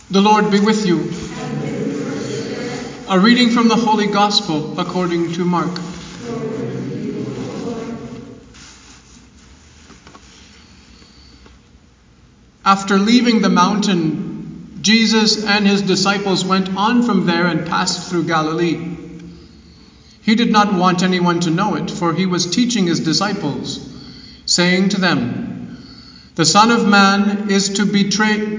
The Lord be with you. A reading from the Holy Gospel according to Mark. After leaving the mountain, Jesus and his disciples went on from there and passed through Galilee. He did not want anyone to know it, for he was teaching his disciples, saying to them, "The Son of Man is to be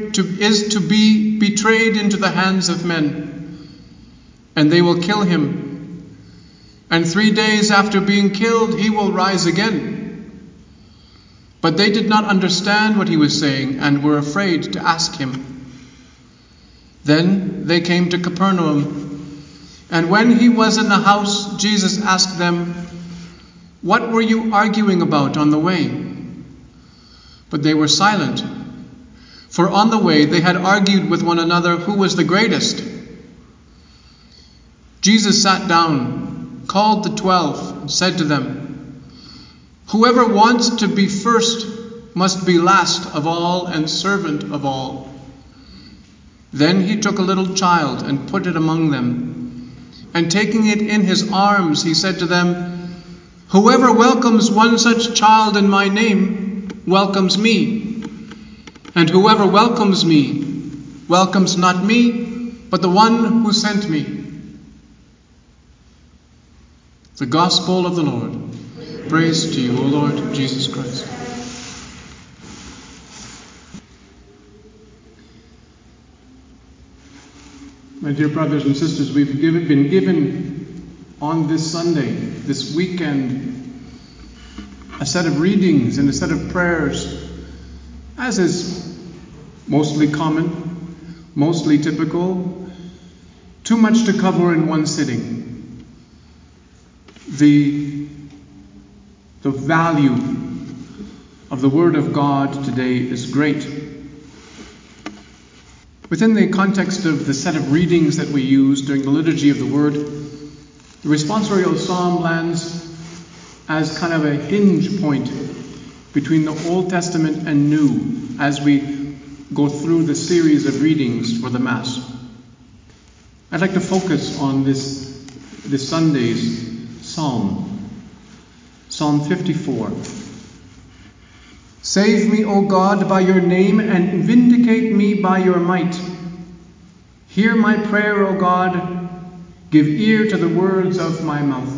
betrayed into the hands of men, and they will kill him. And 3 days after being killed, he will rise again." But they did not understand what he was saying and were afraid to ask him. Then they came to Capernaum, and when he was in the house, Jesus asked them, "What were you arguing about on the way?" But they were silent, for on the way they had argued with one another who was the greatest. Jesus sat down, called the 12, and said to them, "Whoever wants to be first must be last of all and servant of all." Then he took a little child and put it among them, and taking it in his arms, he said to them, "Whoever welcomes one such child in my name welcomes me, and whoever welcomes me welcomes not me, but the one who sent me." The Gospel of the Lord. Praise to you, O Lord Jesus Christ. My dear brothers and sisters, we've been given on this Sunday, this weekend, a set of readings and a set of prayers, as is mostly common, mostly typical, too much to cover in one sitting. The value of the Word of God today is great. Within the context of the set of readings that we use during the Liturgy of the Word, the responsorial psalm lands as kind of a hinge point between the Old Testament and New as we go through the series of readings for the Mass. I'd like to focus on this Sunday's psalm. Psalm 54. "Save me, O God, by your name, and vindicate me by your might. Hear my prayer, O God. Give ear to the words of my mouth.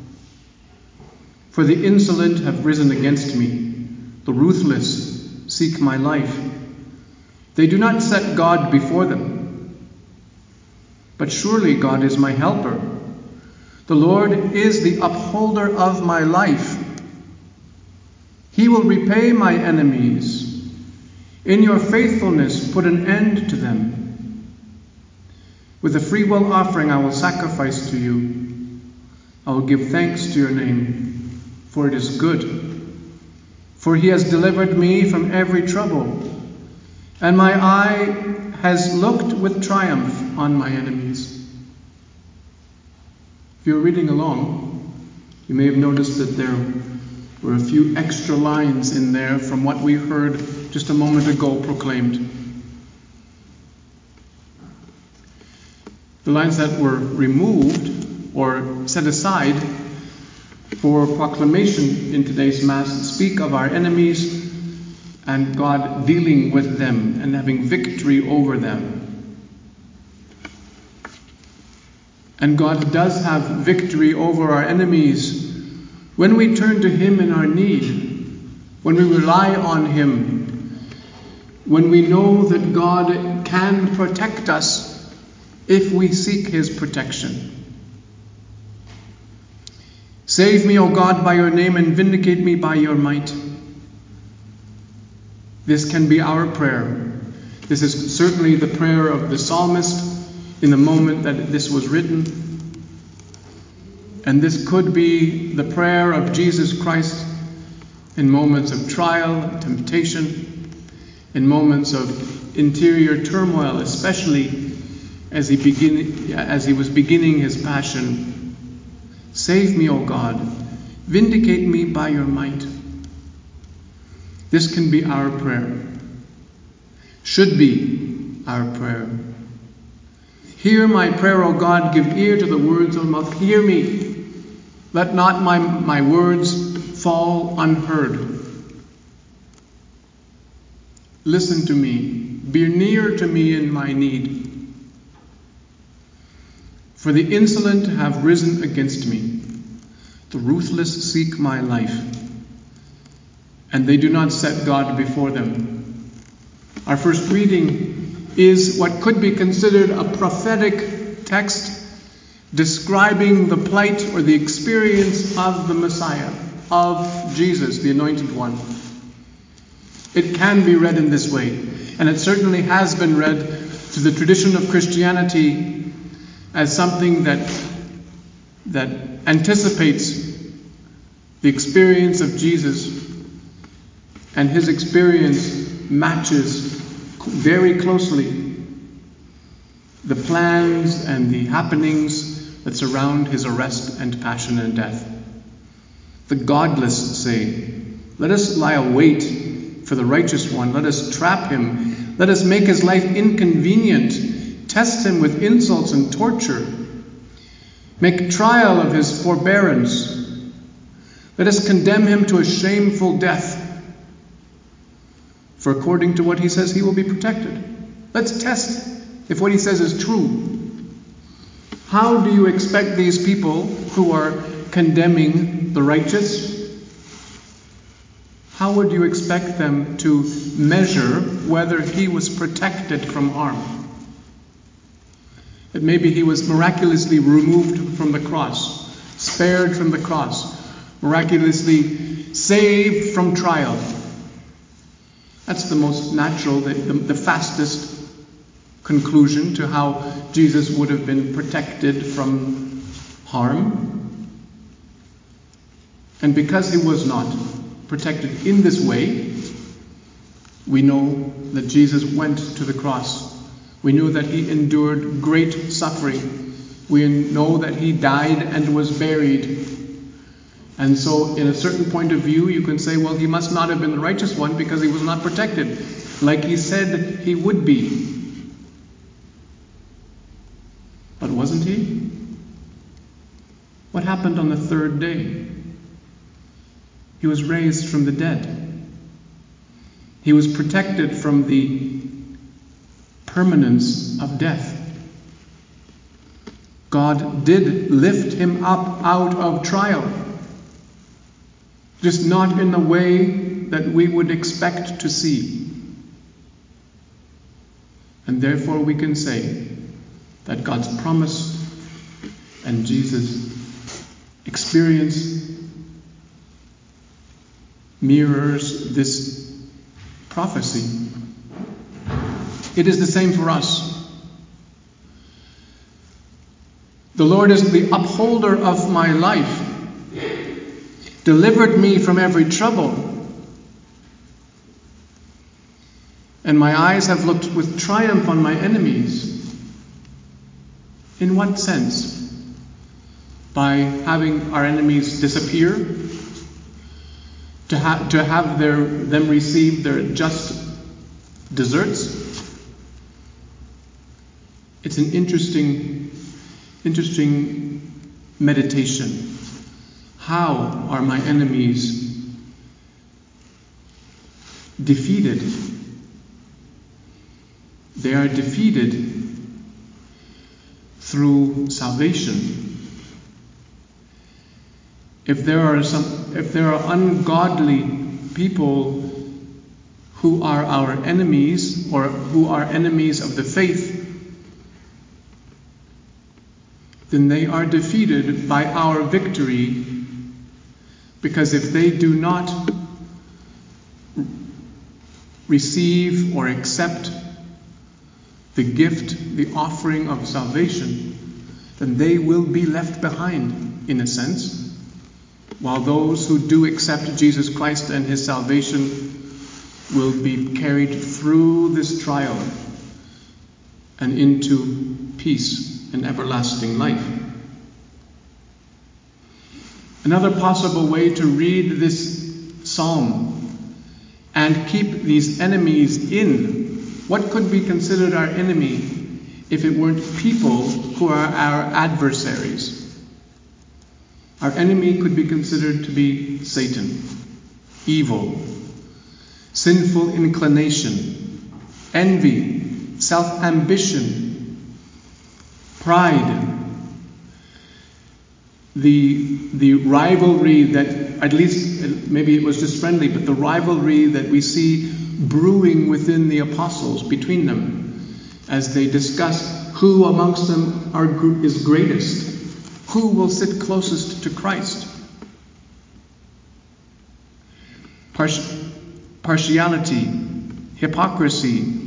For the insolent have risen against me. The ruthless seek my life. They do not set God before them. But surely God is my helper. The Lord is the upholder of my life. He will repay my enemies. In your faithfulness, put an end to them. With a freewill offering, I will sacrifice to you. I will give thanks to your name, for it is good. For he has delivered me from every trouble, and my eye has looked with triumph on my enemies." If you're reading along, you may have noticed that there were a few extra lines in there from what we heard just a moment ago proclaimed. The lines that were removed or set aside for proclamation in today's Mass speak of our enemies and God dealing with them and having victory over them. And God does have victory over our enemies when we turn to him in our need, when we rely on him, when we know that God can protect us if we seek his protection. "Save me, O God, by your name, and vindicate me by your might." This can be our prayer. This is certainly the prayer of the psalmist in the moment that this was written. And this could be the prayer of Jesus Christ in moments of trial and temptation, in moments of interior turmoil, especially as he was beginning his passion. "Save me, O God, vindicate me by your might." This can be our prayer. Should be our prayer. Hear my prayer, O God, give ear to the words of my mouth. Hear me. Let not my words fall unheard. Listen to me. Be near to me in my need. For the insolent have risen against me. The ruthless seek my life, and they do not set God before them. Our first reading is what could be considered a prophetic text describing the plight or the experience of the Messiah, of Jesus, the Anointed One. It can be read in this way, and it certainly has been read to the tradition of Christianity as something that anticipates the experience of Jesus, and his experience matches very closely the plans and the happenings that surround his arrest and passion and death. The godless say, "Let us lie await for the righteous one. Let us trap him. Let us make his life inconvenient. Test him with insults and torture. Make trial of his forbearance. Let us condemn him to a shameful death. For according to what he says, he will be protected." Let's test if what he says is true. How do you expect these people who are condemning the righteous, how would you expect them to measure whether he was protected from harm? That maybe he was miraculously removed from the cross, spared from the cross, miraculously saved from trial. That's the most natural, the fastest conclusion to how Jesus would have been protected from harm. And because he was not protected in this way, we know that Jesus went to the cross. We know that he endured great suffering. We know that he died and was buried. And so in a certain point of view, you can say, well, he must not have been the righteous one because he was not protected, like he said he would be. But wasn't he? What happened on the third day? He was raised from the dead. He was protected from the permanence of death. God did lift him up out of trial, just not in the way that we would expect to see. And therefore we can say that God's promise and Jesus' experience mirrors this prophecy. It is the same for us. The Lord is the upholder of my life, delivered me from every trouble, and my eyes have looked with triumph on my enemies. In what sense? By having our enemies disappear? To have them receive their just deserts? It's an interesting meditation. How are my enemies defeated? They are defeated through salvation. If there are ungodly people who are our enemies or who are enemies of the faith, then they are defeated by our victory, because if they do not receive or accept the gift, the offering of salvation, then they will be left behind, in a sense, while those who do accept Jesus Christ and his salvation will be carried through this trial and into peace and everlasting life. Another possible way to read this psalm and keep these enemies in What could be considered our enemy if it weren't people who are our adversaries? Our enemy could be considered to be Satan, evil, sinful inclination, envy, self-ambition, pride, the rivalry that, at least maybe it was just friendly, but the rivalry that we see brewing within the apostles between them as they discuss who amongst them is greatest, who will sit closest to Christ. Partiality, hypocrisy,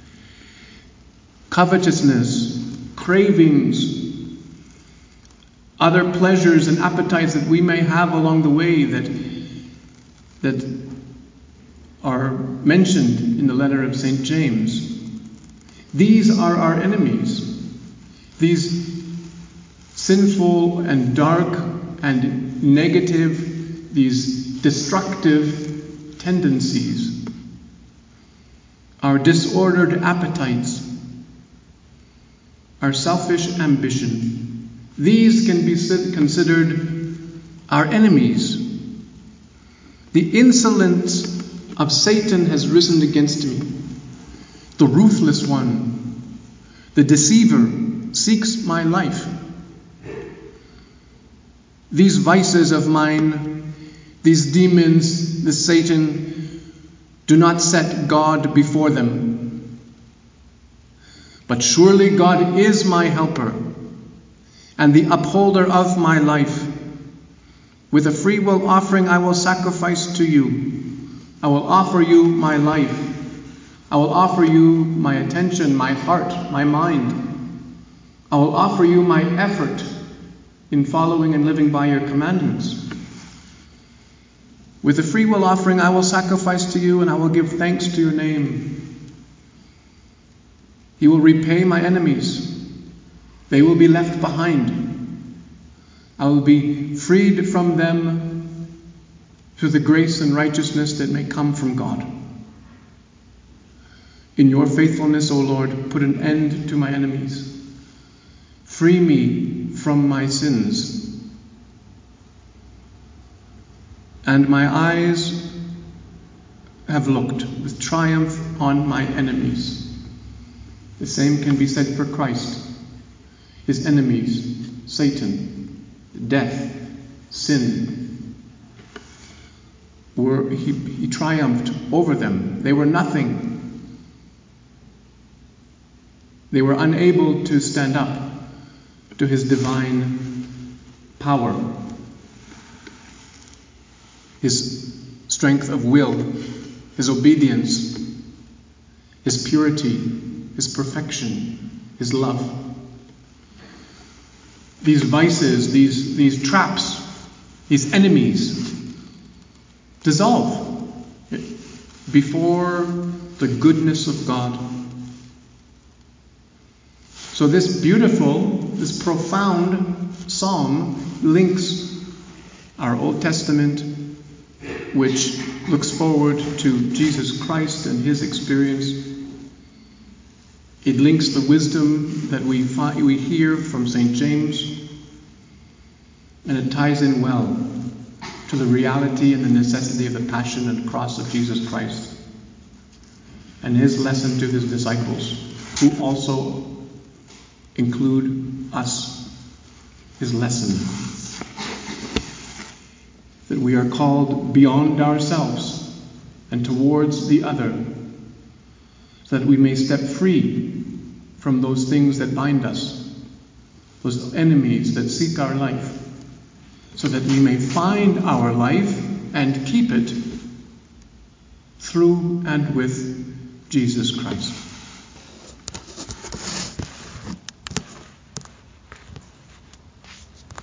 covetousness, cravings, other pleasures and appetites that we may have along the way that are mentioned in the letter of St. James. These are our enemies. These sinful and dark and negative, these destructive tendencies, our disordered appetites, our selfish ambition. These can be considered our enemies. The insolence of Satan has risen against me. The ruthless one, the deceiver, seeks my life. These vices of mine, these demons, this Satan, do not set God before them. But surely God is my helper and the upholder of my life. With a free will offering I will sacrifice to you. I will offer you my life. I will offer you my attention, my heart, my mind. I will offer you my effort in following and living by your commandments. With a free will offering I will sacrifice to you, and I will give thanks to your name. He will repay my enemies. They will be left behind. I will be freed from them through the grace and righteousness that may come from God. In your faithfulness, O Lord, put an end to my enemies. Free me from my sins. And my eyes have looked with triumph on my enemies. The same can be said for Christ. His enemies, Satan, death, sin, he triumphed over them. They were nothing. They were unable to stand up to his divine power, his strength of will, his obedience, his purity, his perfection, his love. These vices, these traps, these enemies dissolve before the goodness of God. So this beautiful, this profound psalm links our Old Testament, which looks forward to Jesus Christ and his experience. It links the wisdom that we hear from St. James, and it ties in well to the reality and the necessity of the passion and cross of Jesus Christ and his lesson to his disciples, who also include us, his lesson, that we are called beyond ourselves and towards the other, so that we may step free from those things that bind us, those enemies that seek our life, so that we may find our life and keep it through and with Jesus Christ.